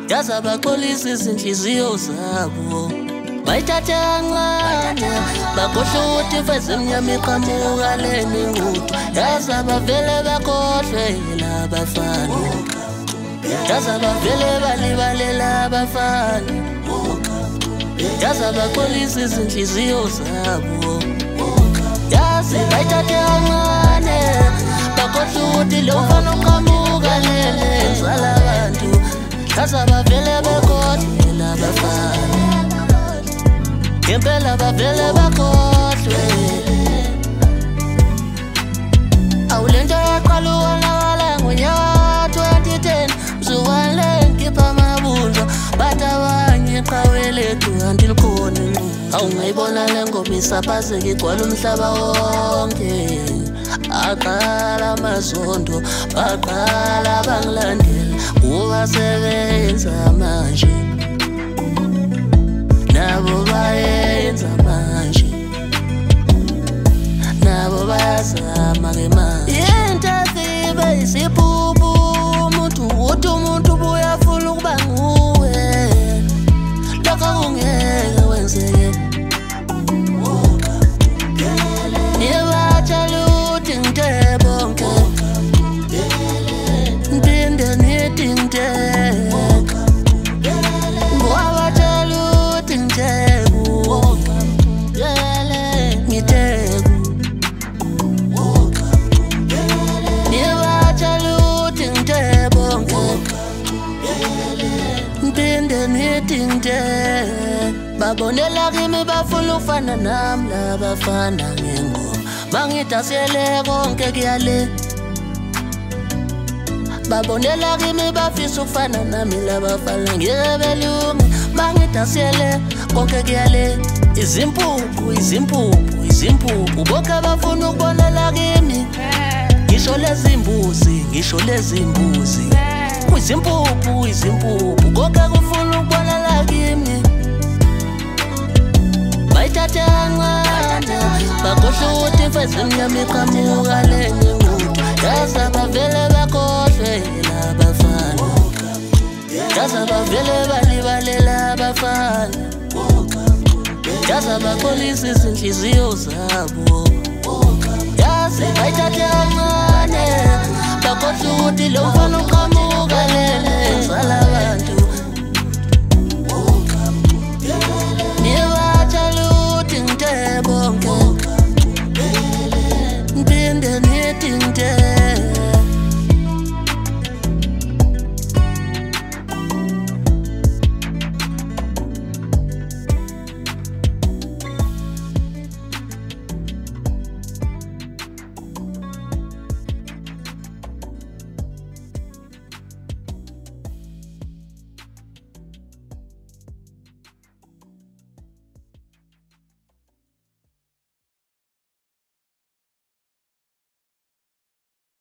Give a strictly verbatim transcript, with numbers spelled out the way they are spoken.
yaze abaxolisa izinhliziyo zabo bayithathe kancane bakhohlwa ukuthi imfezi emnyama iqhamuka leni ngudu yaze abavele bakhohlwe labafana yaze abavele balibalela abafana yaze abaxolisa izinhliziyo zabo yaze bayithathe kancane bakhohlwa ukuthi lo mfana uqhamuka leni ngizala abantu yaze abavele bakhohlwe labafana impela bavele bakhohlwe awulento yaqala uwonakala ngonyaka twenty ten mzukwane ngipha amabunjwa bathi abanye qhawelethu kanti likhona inqubo awungayibona le ngoma isaphazeka igcwala umhlaba wonke aqala amazondo baqala bangilandela ubasebenza manje nabo bayenza manje nabo bayazama ke manje into sibe isiphuphu umuntu uthi umuntu uyafuna ukuba nguwe lokho kungeke wenzeke nibatshela ukuthi ngidebonke ngipinde nithi ngidebe babonela kimi bafuna ukufana nami labafana ngengoma bangidasele konke kuyale babonela kimi bafisa ukufana nami labafana ngebelungu bangidasele konke kuyale izimpuphu izimpuphu izimpuphu bonke bafuna ukubonela kimi ngisho lezimbuzi ngisho lezimbuzi izimpuphu izimpuphu konke kufuna ukubonela kimi bayithathe kancane bakhohlwa ukuthi imfezi emnyama iqhamuka leni ngudu yaze abavele bakhohlwe labafana yaze abavele balibalela abafana yaze abaxolisa izinhliziyo zabo yaze bayithathe kancane bakhohlwa ukuthi lo